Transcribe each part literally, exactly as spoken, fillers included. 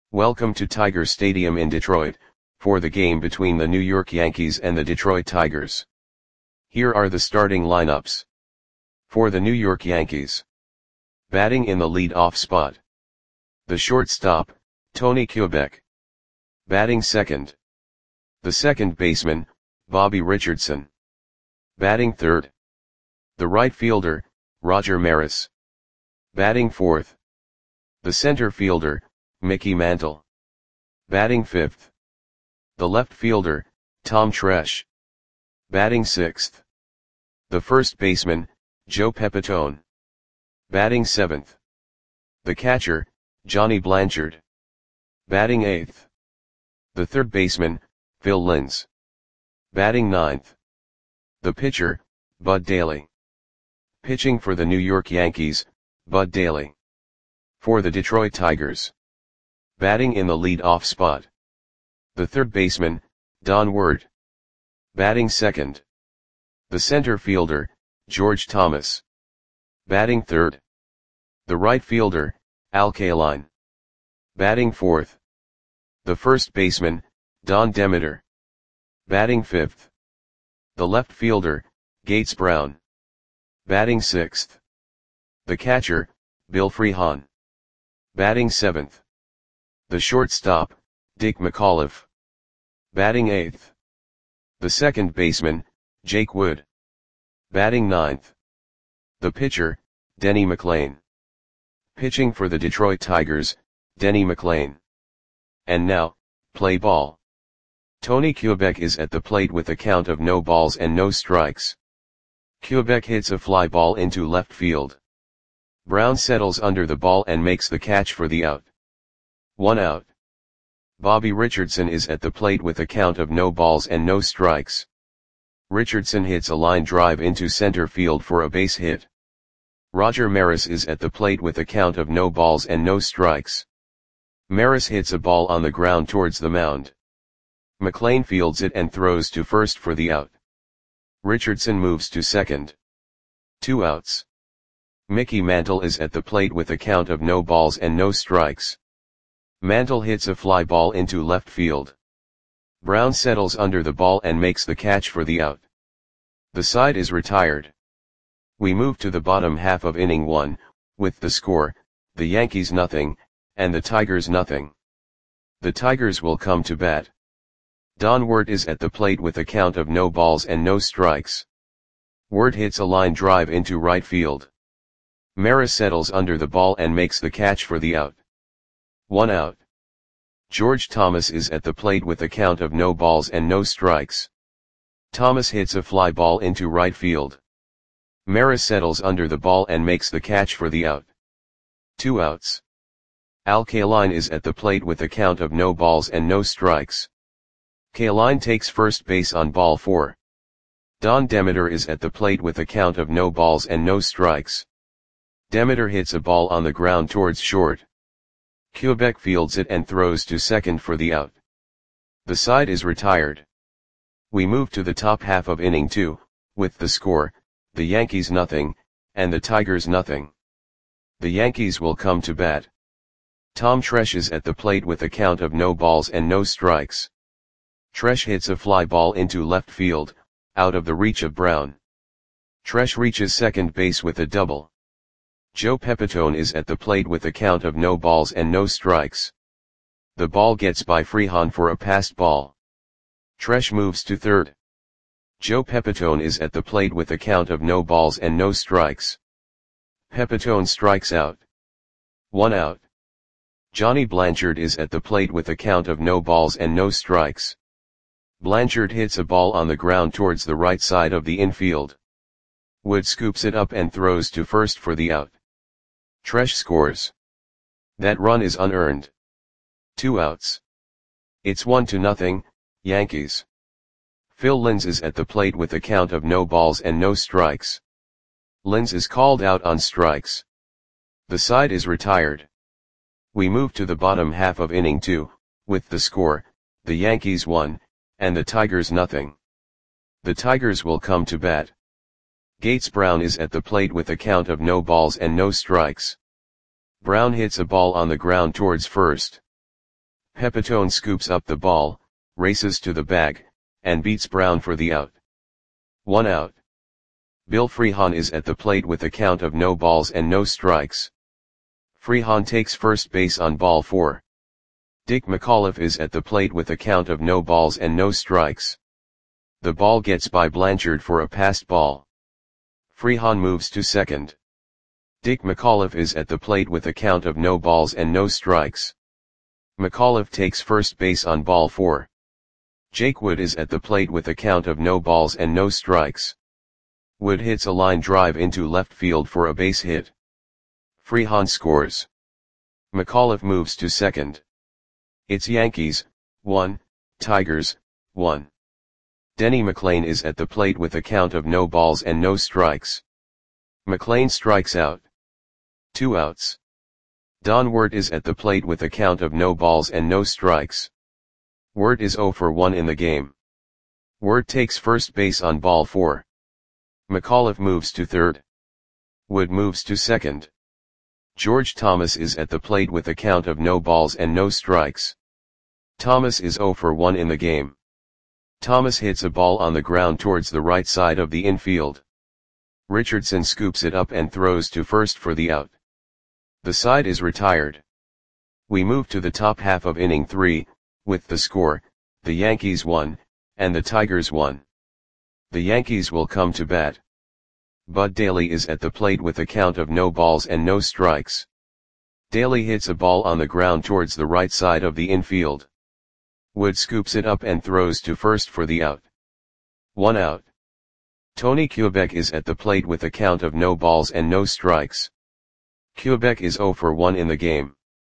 Welcome to Tiger Stadium in Detroit, for the game between the New York Yankees and the Detroit Tigers. Here are the starting lineups. For the New York Yankees. Batting in the lead-off spot. The shortstop, Tony Kubek. Batting second. The second baseman, Bobby Richardson. Batting third. The right fielder, Roger Maris. Batting fourth. The center fielder, Mickey Mantle. Batting fifth. The left fielder, Tom Tresh. Batting sixth. The first baseman, Joe Pepitone. Batting seventh. The catcher, Johnny Blanchard. Batting eighth. The third baseman, Phil Linz. Batting ninth. The pitcher, Bud Daly. Pitching for the New York Yankees, Bud Daly. For the Detroit Tigers. Batting in the lead-off spot. The third baseman, Don Ward. Batting second. The center fielder, George Thomas. Batting third. The right fielder, Al Kaline. Batting fourth. The first baseman, Don Demeter. Batting fifth. The left fielder, Gates Brown. Batting sixth. The catcher, Bill Freehan. Batting seventh. The shortstop, Dick McAuliffe. Batting eighth. The second baseman, Jake Wood. Batting ninth. The pitcher, Denny McLain. Pitching for the Detroit Tigers, Denny McLain. And now, play ball. Tony Kubek is at the plate with a count of no balls and no strikes. Kubek hits a fly ball into left field. Brown settles under the ball and makes the catch for the out. One out. Bobby Richardson is at the plate with a count of no balls and no strikes. Richardson hits a line drive into center field for a base hit. Roger Maris is at the plate with a count of no balls and no strikes. Maris hits a ball on the ground towards the mound. McLain fields it and throws to first for the out. Richardson moves to second. Two outs. Mickey Mantle is at the plate with a count of no balls and no strikes. Mantle hits a fly ball into left field. Brown settles under the ball and makes the catch for the out. The side is retired. We move to the bottom half of inning one, with the score, the Yankees nothing, and the Tigers nothing. The Tigers will come to bat. Don Ward is at the plate with a count of no balls and no strikes. Ward hits a line drive into right field. Maris settles under the ball and makes the catch for the out. One out. George Thomas is at the plate with a count of no balls and no strikes. Thomas hits a fly ball into right field. Maris settles under the ball and makes the catch for the out. Two outs. Al Kaline is at the plate with a count of no balls and no strikes. Kaline takes first base on ball four. Don Demeter is at the plate with a count of no balls and no strikes. Demeter hits a ball on the ground towards short. Kubek fields it and throws to second for the out. The side is retired. We move to the top half of inning two, with the score, the Yankees nothing, and the Tigers nothing. The Yankees will come to bat. Tom Tresh is at the plate with a count of no balls and no strikes. Tresh hits a fly ball into left field, out of the reach of Brown. Tresh reaches second base with a double. Joe Pepitone is at the plate with a count of no balls and no strikes. The ball gets by Freehan for a passed ball. Tresh moves to third. Joe Pepitone is at the plate with a count of no balls and no strikes. Pepitone strikes out. One out. Johnny Blanchard is at the plate with a count of no balls and no strikes. Blanchard hits a ball on the ground towards the right side of the infield. Wood scoops it up and throws to first for the out. Tresh scores. That run is unearned. Two outs. It's one to nothing, Yankees. Phil Linz is at the plate with a count of no balls and no strikes. Linz is called out on strikes. The side is retired. We move to the bottom half of inning two, with the score, the Yankees one, and the Tigers nothing. The Tigers will come to bat. Gates Brown is at the plate with a count of no balls and no strikes. Brown hits a ball on the ground towards first. Pepitone scoops up the ball, races to the bag, and beats Brown for the out. One out. Bill Freehan is at the plate with a count of no balls and no strikes. Freehan takes first base on ball four. Dick McAuliffe is at the plate with a count of no balls and no strikes. The ball gets by Blanchard for a passed ball. Freehan moves to second. Dick McAuliffe is at the plate with a count of no balls and no strikes. McAuliffe takes first base on ball four. Jake Wood is at the plate with a count of no balls and no strikes. Wood hits a line drive into left field for a base hit. Freehan scores. McAuliffe moves to second. It's Yankees, one, Tigers, one. Denny McLain is at the plate with a count of no balls and no strikes. McLain strikes out. Two outs. Don Wirt is at the plate with a count of no balls and no strikes. Wirt is zero for one in the game. Wirt takes first base on ball four. McAuliffe moves to third. Wood moves to second. George Thomas is at the plate with a count of no balls and no strikes. Thomas is zero for one in the game. Thomas hits a ball on the ground towards the right side of the infield. Richardson scoops it up and throws to first for the out. The side is retired. We move to the top half of inning three, with the score, the Yankees won, and the Tigers won. The Yankees will come to bat. Bud Daly is at the plate with a count of no balls and no strikes. Daly hits a ball on the ground towards the right side of the infield. Wood scoops it up and throws to first for the out. One out. Tony Kubek is at the plate with a count of no balls and no strikes. Kubek is zero for one in the game.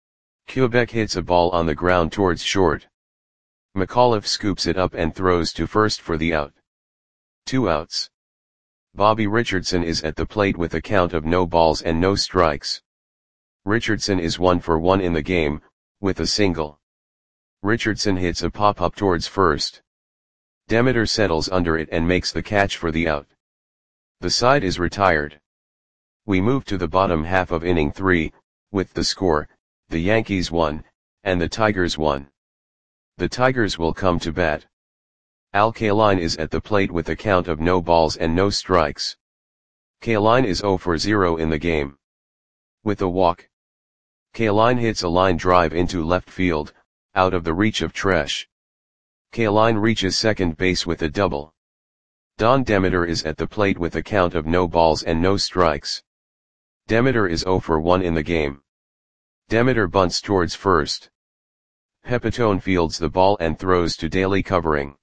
Kubek hits a ball on the ground towards short. McAuliffe scoops it up and throws to first for the out. Two outs. Bobby Richardson is at the plate with a count of no balls and no strikes. Richardson is one for one in the game, with a single. Richardson hits a pop-up towards first. Demeter settles under it and makes the catch for the out. The side is retired. We move to the bottom half of inning three, with the score, the Yankees won, and the Tigers won. The Tigers will come to bat. Al Kaline is at the plate with a count of no balls and no strikes. Kaline is zero for zero in the game. With a walk. Kaline hits a line drive into left field, out of the reach of Tresh. Kaline reaches second base with a double. Don Demeter is at the plate with a count of no balls and no strikes. Demeter is zero for one in the game. Demeter bunts towards first. Pepitone fields the ball and throws to Daly covering.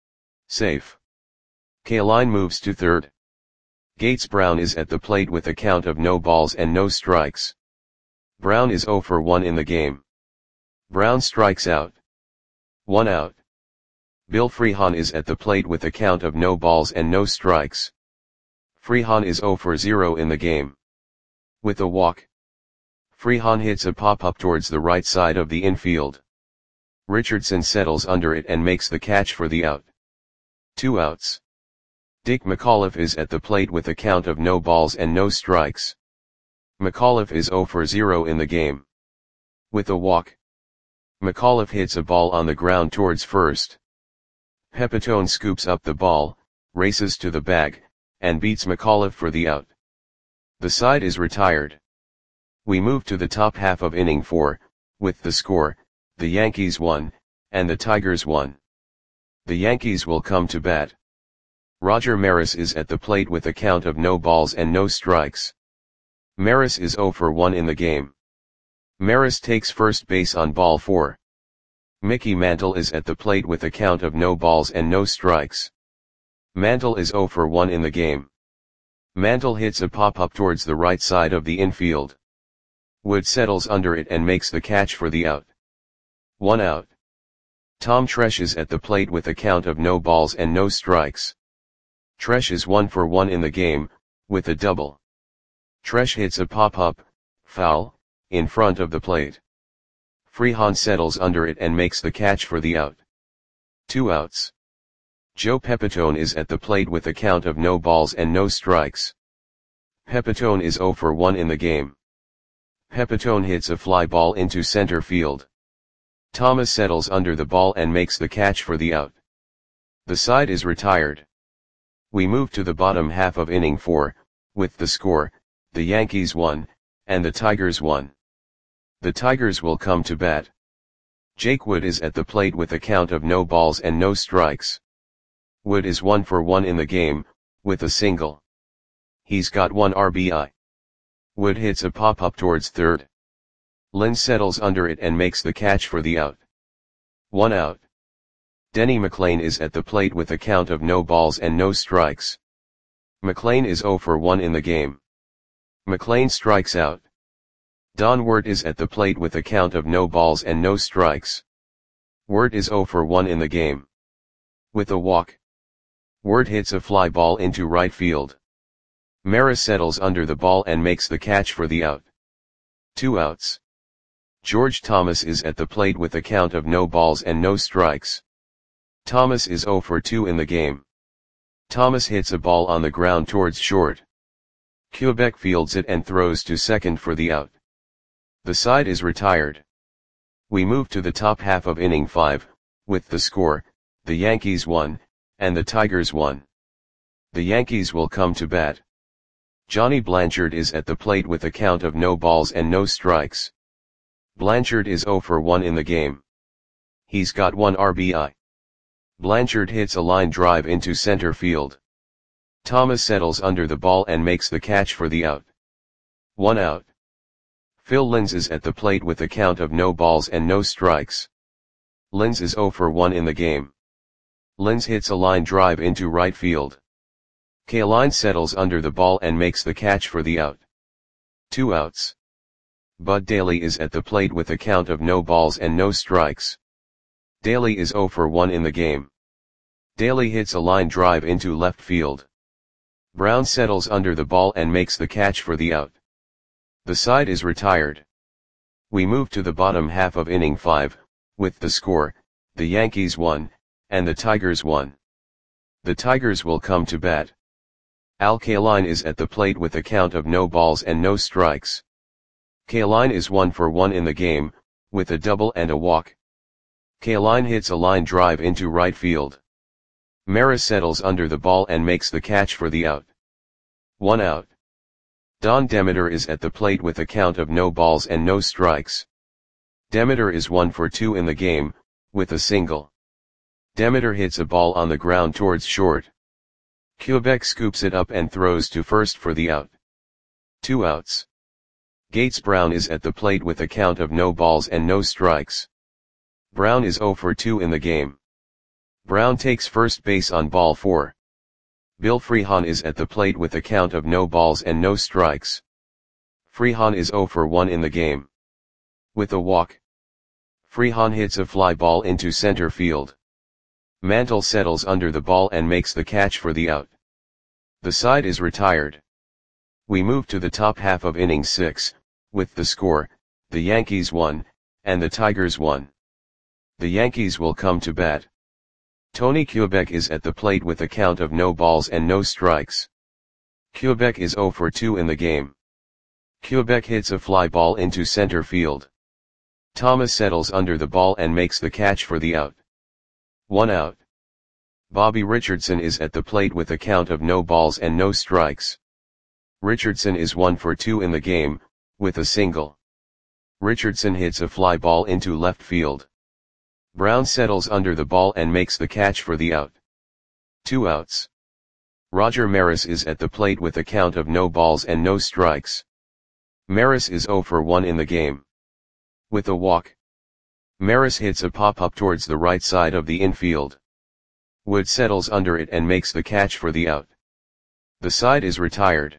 Safe. Kaline moves to third. Gates Brown is at the plate with a count of no balls and no strikes. Brown is zero for one in the game. Brown strikes out. One out. Bill Freehan is at the plate with a count of no balls and no strikes. Freehan is zero for zero in the game. With a walk. Freehan hits a pop-up towards the right side of the infield. Richardson settles under it and makes the catch for the out. Two outs. Dick McAuliffe is at the plate with a count of no balls and no strikes. McAuliffe is zero for zero in the game. With a walk. McAuliffe hits a ball on the ground towards first. Pepitone scoops up the ball, races to the bag, and beats McAuliffe for the out. The side is retired. We move to the top half of inning four, with the score, the Yankees won, and the Tigers won. The Yankees will come to bat. Roger Maris is at the plate with a count of no balls and no strikes. Maris is zero for one in the game. Maris takes first base on ball four. Mickey Mantle is at the plate with a count of no balls and no strikes. Mantle is zero for one in the game. Mantle hits a pop-up towards the right side of the infield. Wood settles under it and makes the catch for the out. One out. Tom Tresh is at the plate with a count of no balls and no strikes. Tresh is one for one in the game, with a double. Tresh hits a pop-up, foul, in front of the plate. Freehan settles under it and makes the catch for the out. Two outs. Joe Pepitone is at the plate with a count of no balls and no strikes. Pepitone is zero for one in the game. Pepitone hits a fly ball into center field. Thomas settles under the ball and makes the catch for the out. The side is retired. We move to the bottom half of inning four, with the score, the Yankees won, and the Tigers won. The Tigers will come to bat. Jake Wood is at the plate with a count of no balls and no strikes. Wood is one for one in the game, with a single. He's got one R B I. Wood hits a pop-up towards third. Lynn settles under it and makes the catch for the out. One out. Denny McLain is at the plate with a count of no balls and no strikes. McLain is zero for one in the game. McLain strikes out. Don Wert is at the plate with a count of no balls and no strikes. Wert is zero for one in the game. With a walk. Wert hits a fly ball into right field. Maris settles under the ball and makes the catch for the out. Two outs. George Thomas is at the plate with a count of no balls and no strikes. Thomas is zero for two in the game. Thomas hits a ball on the ground towards short. Quebec fields it and throws to second for the out. The side is retired. We move to the top half of inning five, with the score, the Yankees won, and the Tigers won. The Yankees will come to bat. Johnny Blanchard is at the plate with a count of no balls and no strikes. Blanchard is zero for one in the game. He's got one R B I. Blanchard hits a line drive into center field. Thomas settles under the ball and makes the catch for the out. One out. Phil Linz is at the plate with a count of no balls and no strikes. Linz is zero for one in the game. Linz hits a line drive into right field. Kaline settles under the ball and makes the catch for the out. Two outs. Bud Daly is at the plate with a count of no balls and no strikes. Daly is zero for one in the game. Daly hits a line drive into left field. Brown settles under the ball and makes the catch for the out. The side is retired. We move to the bottom half of inning five, with the score, the Yankees won, and the Tigers won. The Tigers will come to bat. Al Kaline is at the plate with a count of no balls and no strikes. Kaline is one for one in the game, with a double and a walk. Kaline hits a line drive into right field. Maris settles under the ball and makes the catch for the out. One out. Don Demeter is at the plate with a count of no balls and no strikes. Demeter is one for two in the game, with a single. Demeter hits a ball on the ground towards short. Quebec scoops it up and throws to first for the out. Two outs. Gates Brown is at the plate with a count of no balls and no strikes. Brown is zero for two in the game. Brown takes first base on ball four. Bill Freehan is at the plate with a count of no balls and no strikes. Freehan is zero for one in the game. With a walk. Freehan hits a fly ball into center field. Mantle settles under the ball and makes the catch for the out. The side is retired. We move to the top half of inning six, with the score, the Yankees won, and the Tigers won. The Yankees will come to bat. Tony Quebec is at the plate with a count of no balls and no strikes. Quebec is zero for two in the game. Quebec hits a fly ball into center field. Thomas settles under the ball and makes the catch for the out. One out. Bobby Richardson is at the plate with a count of no balls and no strikes. Richardson is one for two in the game, with a single. Richardson hits a fly ball into left field. Brown settles under the ball and makes the catch for the out. Two outs. Roger Maris is at the plate with a count of no balls and no strikes. Maris is zero for one in the game. With a walk. Maris hits a pop-up towards the right side of the infield. Wood settles under it and makes the catch for the out. The side is retired.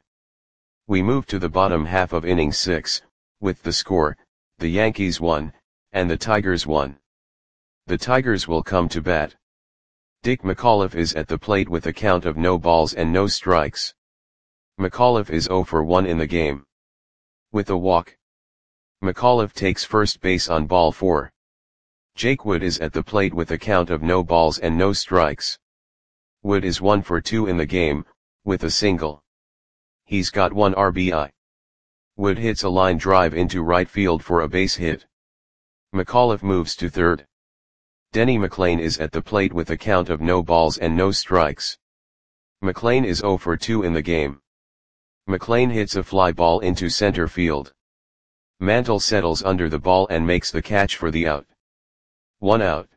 We move to the bottom half of inning six, with the score, the Yankees won, and the Tigers won. The Tigers will come to bat. Dick McAuliffe is at the plate with a count of no balls and no strikes. McAuliffe is zero for one in the game. With a walk. McAuliffe takes first base on ball four. Jake Wood is at the plate with a count of no balls and no strikes. Wood is one for two in the game, with a single. He's got one R B I. Wood hits a line drive into right field for a base hit. McAuliffe moves to third. Denny McLain is at the plate with a count of no balls and no strikes. McLain is oh for two in the game. McLain hits a fly ball into center field. Mantle settles under the ball and makes the catch for the out. One out.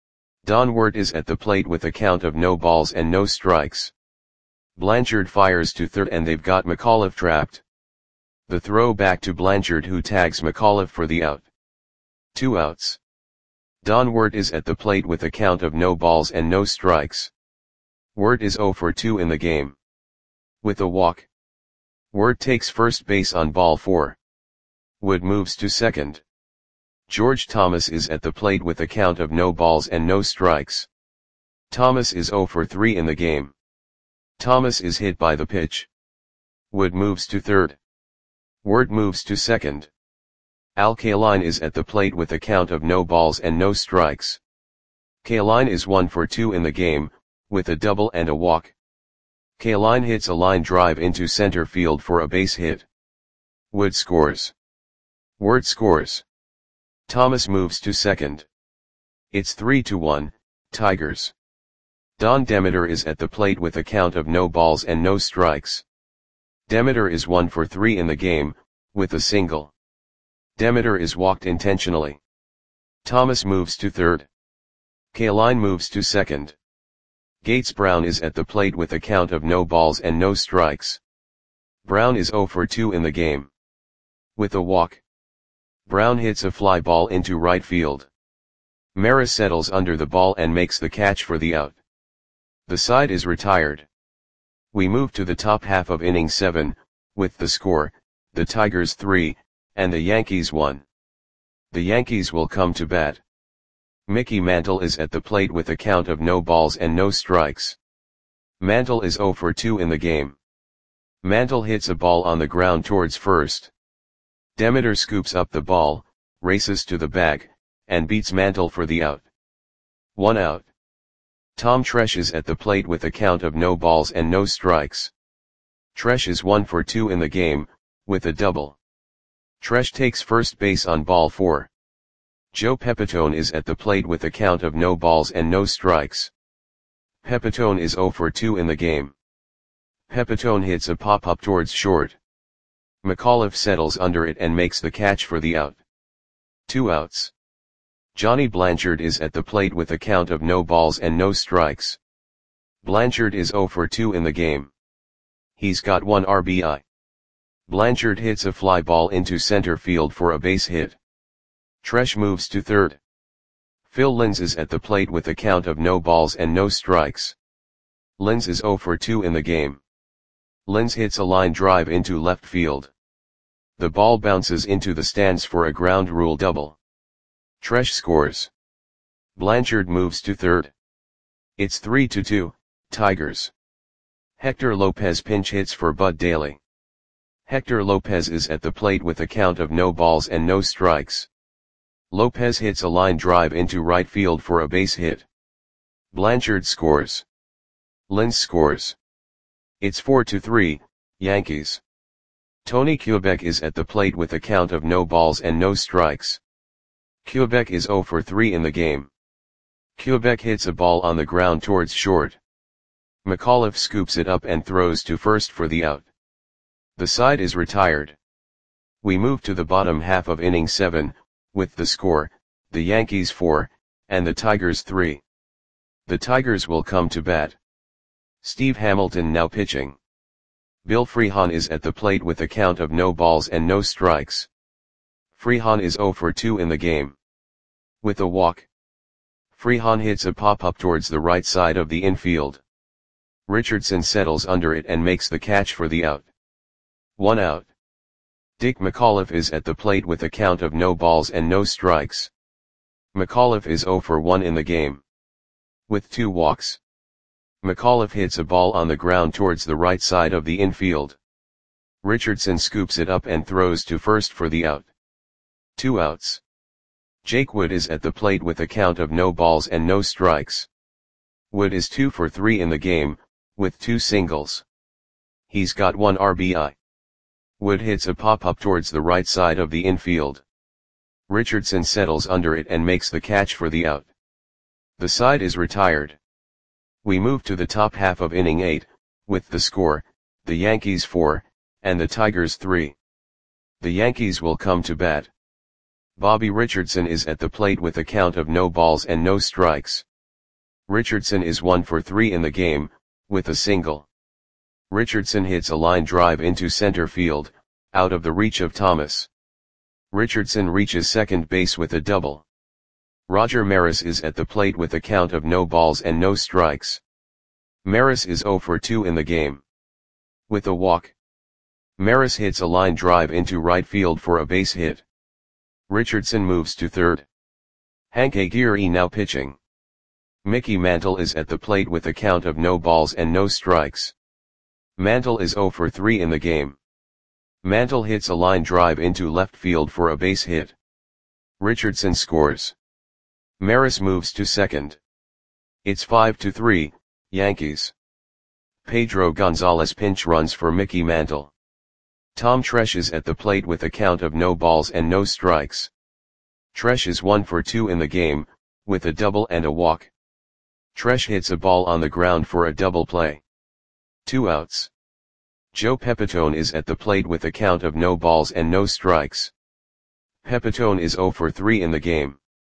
Don Wirt is at the plate with a count of no balls and no strikes. Blanchard fires to third and they've got McAuliffe trapped. The throw back to Blanchard, who tags McAuliffe for the out. Two outs. Don Wirt is at the plate with a count of no balls and no strikes. Wirt is oh for two in the game. With a walk. Wirt takes first base on ball four. Wood moves to second. George Thomas is at the plate with a count of no balls and no strikes. Thomas is oh for three in the game. Thomas is hit by the pitch. Wood moves to third. Wirt moves to second. Al Kaline is at the plate with a count of no balls and no strikes. Kaline is one for two in the game, with a double and a walk. Kaline hits a line drive into center field for a base hit. Wood scores. Wirt scores. Thomas moves to second. It's three to one, Tigers. Don Demeter is at the plate with a count of no balls and no strikes. Demeter is one for three in the game, with a single. Demeter is walked intentionally. Thomas moves to third. Kaline moves to second. Gates Brown is at the plate with a count of no balls and no strikes. Brown is oh for two in the game. With a walk. Brown hits a fly ball into right field. Maris settles under the ball and makes the catch for the out. The side is retired. We move to the top half of inning seven, with the score, the Tigers three, and the Yankees one. The Yankees will come to bat. Mickey Mantle is at the plate with a count of no balls and no strikes. Mantle is oh for two in the game. Mantle hits a ball on the ground towards first. Demeter scoops up the ball, races to the bag, and beats Mantle for the out. One out. Tom Tresh is at the plate with a count of no balls and no strikes. Tresh is one for two in the game, with a double. Tresh takes first base on ball four. Joe Pepitone is at the plate with a count of no balls and no strikes. Pepitone is oh for two in the game. Pepitone hits a pop-up towards short. McAuliffe settles under it and makes the catch for the out. Two outs. Johnny Blanchard is at the plate with a count of no balls and no strikes. Blanchard is oh for two in the game. He's got one R B I. Blanchard hits a fly ball into center field for a base hit. Tresh moves to third. Phil Linz is at the plate with a count of no balls and no strikes. Linz is oh for two in the game. Linz hits a line drive into left field. The ball bounces into the stands for a ground rule double. Tresh scores. Blanchard moves to third. It's three to two, Tigers. Hector Lopez pinch hits for Bud Daly. Hector Lopez is at the plate with a count of no balls and no strikes. Lopez hits a line drive into right field for a base hit. Blanchard scores. Linz scores. It's four to three, Yankees. Tony Kubek is at the plate with a count of no balls and no strikes. Kubek is oh for three in the game. Kubek hits a ball on the ground towards short. McAuliffe scoops it up and throws to first for the out. The side is retired. We move to the bottom half of inning seven, with the score, the Yankees four, and the Tigers three. The Tigers will come to bat. Steve Hamilton now pitching. Bill Freehan is at the plate with a count of no balls and no strikes. Freehan is oh for two in the game. With a walk. Freehan hits a pop-up towards the right side of the infield. Richardson settles under it and makes the catch for the out. One out. Dick McAuliffe is at the plate with a count of no balls and no strikes. McAuliffe is oh for one in the game. With two walks. McAuliffe hits a ball on the ground towards the right side of the infield. Richardson scoops it up and throws to first for the out. Two outs. Jake Wood is at the plate with a count of no balls and no strikes. Wood is two for three in the game, with two singles. He's got one R B I. Wood hits a pop-up towards the right side of the infield. Richardson settles under it and makes the catch for the out. The side is retired. We move to the top half of inning eight, with the score, the Yankees four, and the Tigers three. The Yankees will come to bat. Bobby Richardson is at the plate with a count of no balls and no strikes. Richardson is one for three in the game, with a single. Richardson hits a line drive into center field, out of the reach of Thomas. Richardson reaches second base with a double. Roger Maris is at the plate with a count of no balls and no strikes. Maris is zero for two in the game. With a walk. Maris hits a line drive into right field for a base hit. Richardson moves to third. Hank Aguirre now pitching. Mickey Mantle is at the plate with a count of no balls and no strikes. Mantle is zero for three in the game. Mantle hits a line drive into left field for a base hit. Richardson scores. Maris moves to second. It's five to three, Yankees. Pedro Gonzalez pinch runs for Mickey Mantle. Tom Tresh is at the plate with a count of no balls and no strikes. Tresh is one for two in the game, with a double and a walk. Tresh hits a ball on the ground for a double play. Two outs. Joe Pepitone is at the plate with a count of no balls and no strikes. Pepitone is zero for three in the game.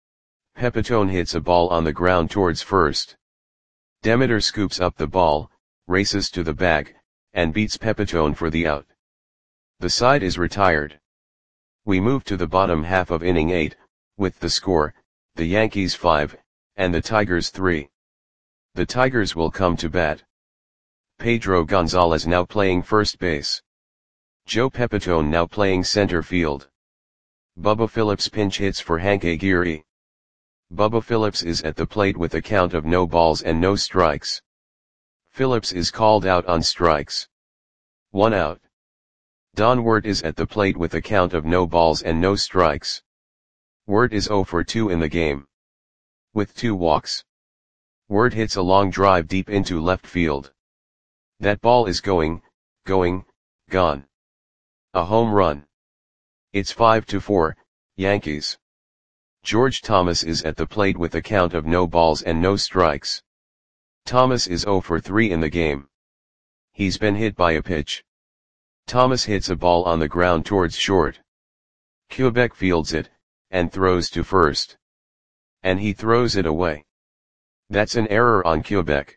Pepitone hits a ball on the ground towards first. Demeter scoops up the ball, races to the bag, and beats Pepitone for the out. The side is retired. We move to the bottom half of inning eight, with the score, the Yankees five, and the Tigers three. The Tigers will come to bat. Pedro Gonzalez now playing first base. Joe Pepitone now playing center field. Bubba Phillips pinch hits for Hank Aguirre. Bubba Phillips is at the plate with a count of no balls and no strikes. Phillips is called out on strikes. One out. Don Wirt is at the plate with a count of no balls and no strikes. Wirt is zero for two in the game. With two walks. Wirt hits a long drive deep into left field. That ball is going, going, gone. A home run. It's five to four, Yankees. George Thomas is at the plate with a count of no balls and no strikes. Thomas is zero for three in the game. He's been hit by a pitch. Thomas hits a ball on the ground towards short. Quebec fields it, and throws to first. And he throws it away. That's an error on Quebec.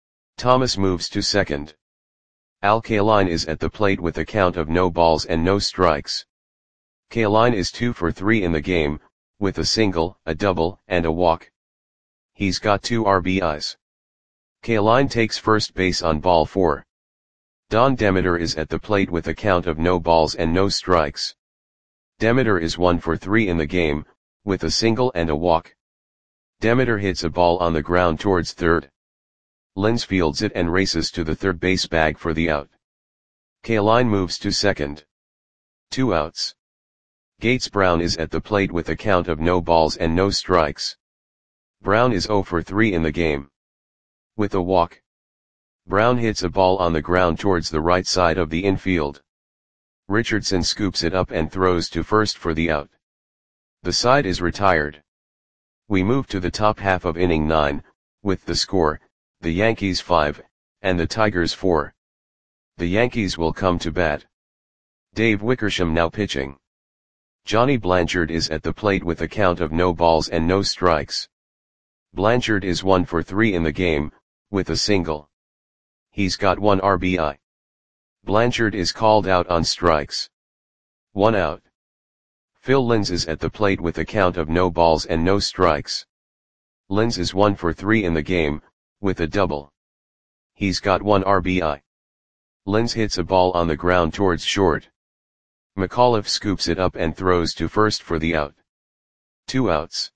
Thomas moves to second. Al Kaline is at the plate with a count of no balls and no strikes. Kaline is two for three in the game, with a single, a double, and a walk. He's got two R B Is. Kaline takes first base on ball four. Don Demeter is at the plate with a count of no balls and no strikes. Demeter is one for three in the game, with a single and a walk. Demeter hits a ball on the ground towards third. Linz fields it and races to the third base bag for the out. Kaline moves to second. Two outs. Gates Brown is at the plate with a count of no balls and no strikes. Brown is zero for three in the game. With a walk. Brown hits a ball on the ground towards the right side of the infield. Richardson scoops it up and throws to first for the out. The side is retired. We move to the top half of inning nine, with the score, the Yankees five, and the Tigers four. The Yankees will come to bat. Dave Wickersham now pitching. Johnny Blanchard is at the plate with a count of no balls and no strikes. Blanchard is one for three in the game, with a single. He's got one R B I. Blanchard is called out on strikes. One out. Phil Linz is at the plate with a count of no balls and no strikes. Linz is one for three in the game, with a double. He's got one R B I. Linz hits a ball on the ground towards short. McAuliffe scoops it up and throws to first for the out. Two outs.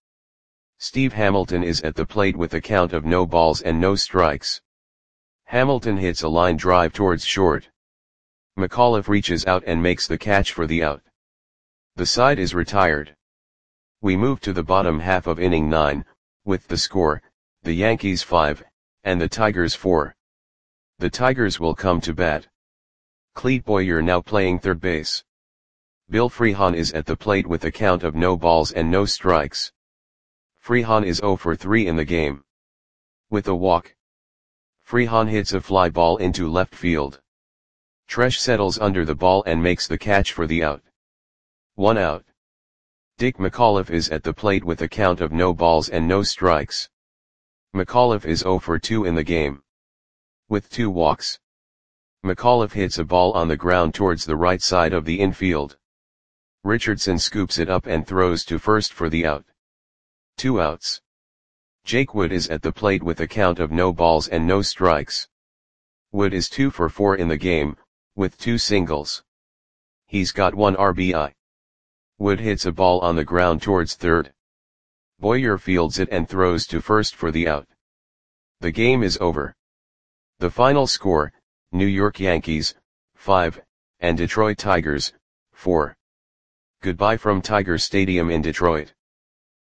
Steve Hamilton is at the plate with a count of no balls and no strikes. Hamilton hits a line drive towards short. McAuliffe reaches out and makes the catch for the out. The side is retired. We move to the bottom half of inning nine, with the score, the Yankees five, and the Tigers four. The Tigers will come to bat. Clete Boyer now playing third base. Bill Freehan is at the plate with a count of no balls and no strikes. Freehan is zero for three in the game. With a walk, Freehan hits a fly ball into left field. Tresh settles under the ball and makes the catch for the out. One out. Dick McAuliffe is at the plate with a count of no balls and no strikes. McAuliffe is zero for two in the game. With two walks, McAuliffe hits a ball on the ground towards the right side of the infield. Richardson scoops it up and throws to first for the out. Two outs. Jake Wood is at the plate with a count of no balls and no strikes. Wood is two for four in the game, with two singles. He's got one R B I. Wood hits a ball on the ground towards third. Boyer fields it and throws to first for the out. The game is over. The final score, New York Yankees, five, and Detroit Tigers, four. Goodbye from Tiger Stadium in Detroit.